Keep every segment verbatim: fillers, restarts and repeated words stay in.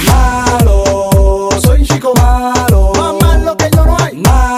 Malo, soy un chico malo. Más malo que yo no hay.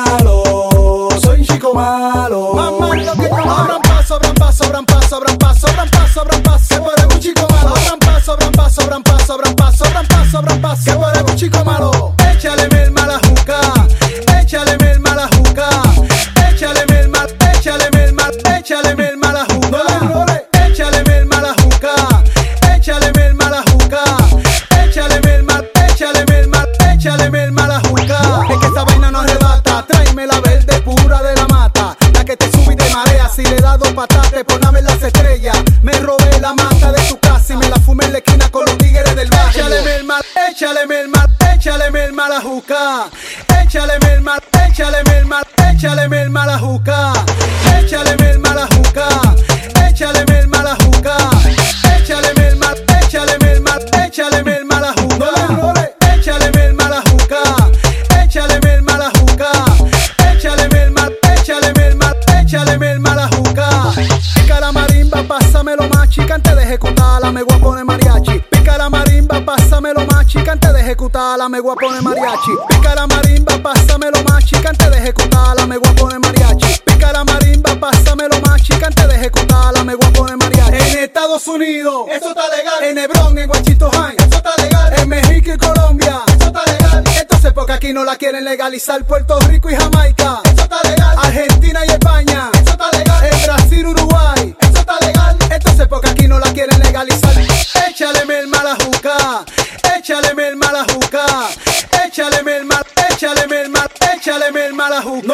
Malo, soy un chico malo. Más malo que yo no hay. Abran paso, abran paso, abran paso, abran paso, abran paso, abran paso. Que por un chico malo. Abran paso, abran paso, abran paso, abran paso, abran paso, abran paso. Que por un chico malo. Échale merma a la juca, échale merma a la juca, échale merma, échale merma, échale merma a la juca. Échale merma a la juca, échale merma a la juca, échale merma, échale merma, échale merma a la juca. Es que esta vaina no arrebata, tráeme la verde pura de la mata, la que te sube y te marea. Si le he dado patate por no ver las estrellas, me robé la mata de tu casa y me la fumé en la esquina con los tigres del barrio. Échale merma, échale merma, échale merma a la juca, échale merma, échale merma, échale merma a la juca, échale merma a la juca, échale merma a la juca, échale merma, échale merma, échale merma a la juca, échale merma a la juca, échale merma a la juca, échale merma, échale merma, échale merma a la juca. Pica la marimba, pásamelo más chica antes de ejecutarla, me voy a poner mariachi. Pica la marimba, pásamelo más chica antes de ejecutarla, me voy a poner mariachi. Pica la marimba, pásamelo más chica antes de ejecutarla, me voy a poner mariachi. Pica la marimba, pásamelo más chica antes de ejecutarla, me voy a poner mariachi. En Estados Unidos, eso está legal. En Hebrón, en Guachito High, eso está legal. En México y Colombia, eso está legal. Entonces porque aquí no la quieren legalizar, Puerto Rico y Jamaica, eso está legal. Argentina y España, eso está legal. En Brasil, Uruguay, eso está legal. Entonces porque aquí no la quieren legalizar. Échale merma a la juca, échale merma a la juca, échale merma, échale merma, échale merma a la juca,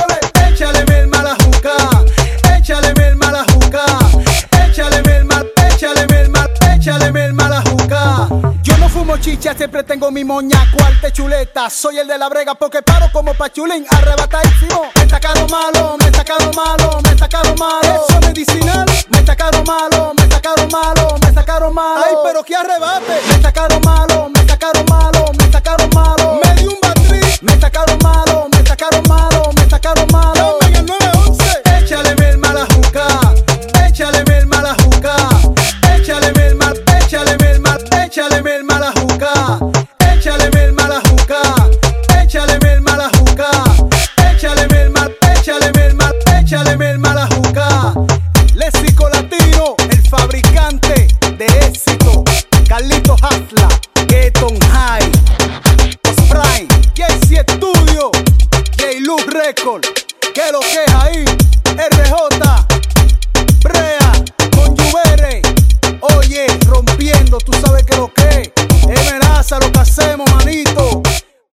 échale merma a la juca, échale merma a la juca, échale merma, échale merma, échale merma a la juca. Yo no fumo chicha, siempre tengo mi moña, cuarte chuleta. Soy el de la brega porque paro como pachulín, arrebatadísimo. Me está caro malo, me está caro malo, me está caro malo. Eso es medicinal, me está caro malo, me está caro malo, me está caro malo. Ay, pero qué arrebate. Me está caro malo, me está caro malo, me está caro malo. Me di un batri, me está caro malo, me está caro malo, me está caro malo. Llamen al nueve once. Échale merma a la juca, échale merma a la juca, échale merma, échale merma, échale merma a la juca, échale merma a la juca, échale merma a la juca, échale merma, échale merma, échale merma a la juca. Léxico Latino, el fabricante de éxito. Carlito Hasla, Keton High, Osprime, Jesse Studio, J-Lu Record, que lo que